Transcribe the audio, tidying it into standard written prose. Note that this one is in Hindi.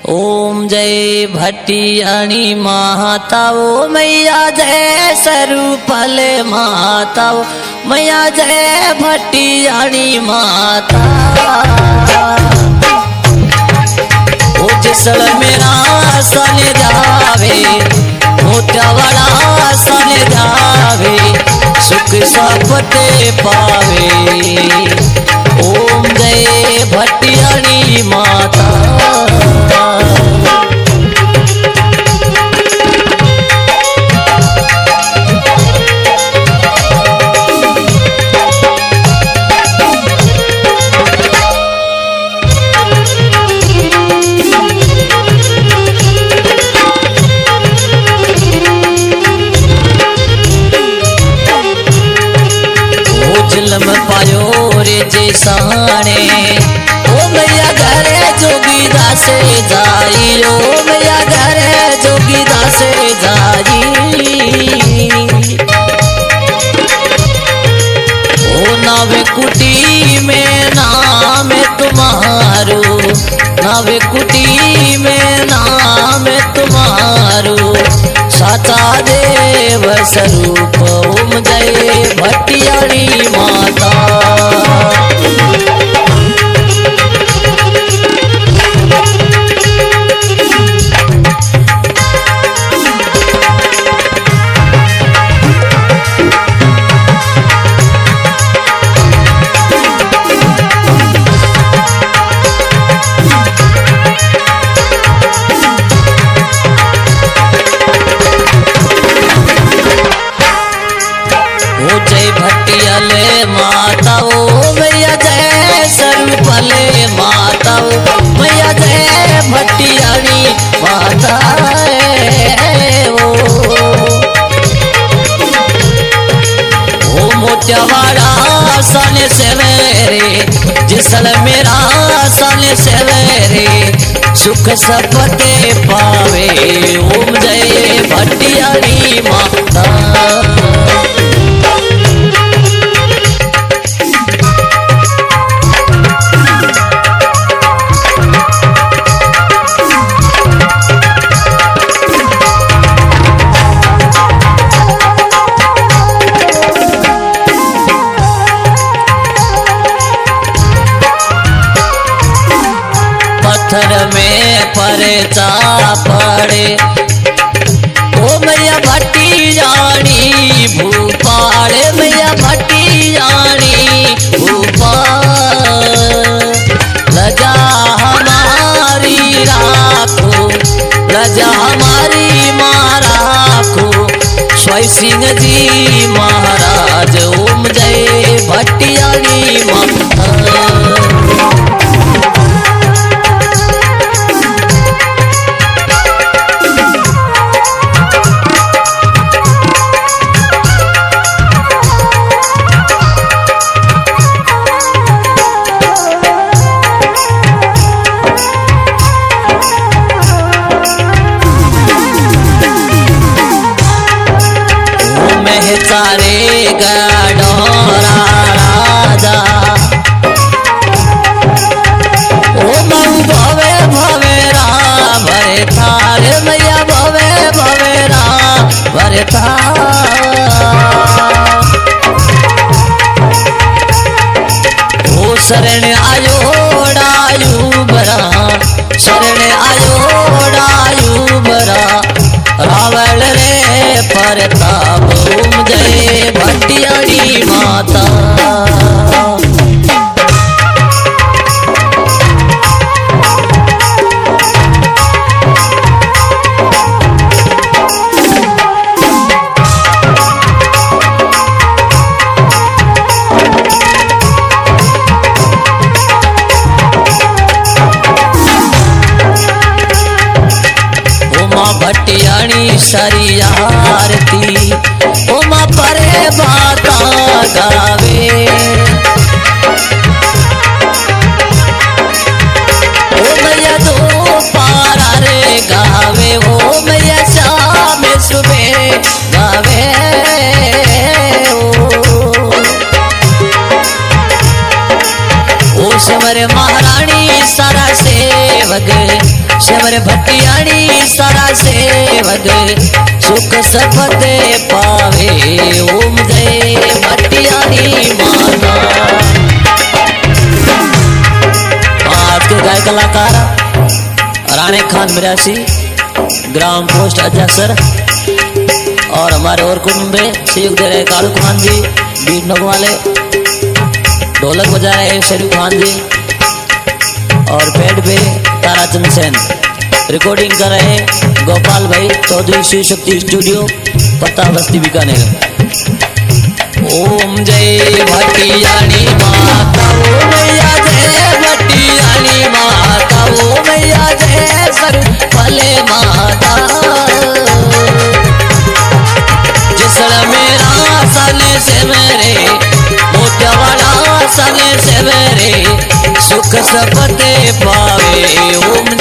ओम जय भटियाणी माता ओ मैया जय स्वरूपल माता ओ मैया जय भटियाणी माता। ओ जिसल मेरा सन जावे मोत्यावाड़ा सन जावे सुख सपते पावे। ओम जय भटियाणी माता। पायो रे जे साने ओ मैया घरे जोगी दासे जाई ओ मैया घरे जोगी दासे जाई। ओ नावे कुटी में नाम तुम्हारो नावे कुटी में नाम तुम्हारो साचा देव स्वरूप। ओम जय भटियाणी माता। भटियाले माता ओ मैया जय स्वरूपले माता ओ मैया जय भटियाणी माता। ओ मोत्यावाड़ा सन सवेरे जिसल मेरा सन सवेरे सुख सपते पावे। ओम जय भटियाणी माता। पत्थर में परचा पड़े ओ मैया भटियाणी भूपाल मैया भटियाणी भूपाल। लजा हमारी राखो लजा हमारी माँ राखो स्वाई सिंह जी महाराज। ओम जय भटियाणी माता। सारे गडोरा राजा ओ मऊ भवे भवेरा भरे थार मैया भवे भवेरा भरे थार। ओ शरण आयो डायू बरा शरण आयो डायू बरा रावण रे परताप। ओम जय भटियाणी माता। भटियाणी सारी आरती ओ माँ परे बाता गावे। ओ मैया दो पारा रे गावे ओ मैया शाम सुबह गावे। ओ समर महारानी सारा सेवक सेवर भटियाणी सारा सेवक सुख सपते पावे। ओम जय भटियाणी माता। आज के गाय कलाकार राणे खान मिरासी, ग्राम पोस्ट अध्यक्ष, और हमारे और कुटुंबे सहयोग दे रहे कालू खान जी बीट नग वाले, ढोलक बजा रहे शेरू खान जी, और पेड़ पे ताराचंद सेन, रिकॉर्डिंग कर रहे गोपाल भाई चौधरी शिव शक्ति स्टूडियो, पत्ता बस्ती बीकानेर। ओम जय भटियाणी माता, ओ मैया जय भटियाणी माता, ओ मैया जय सर भले माता। जिसल मेरा सने से मेरे मोतियावाड़ा सने से मेरे सुख सपते पावे। ओम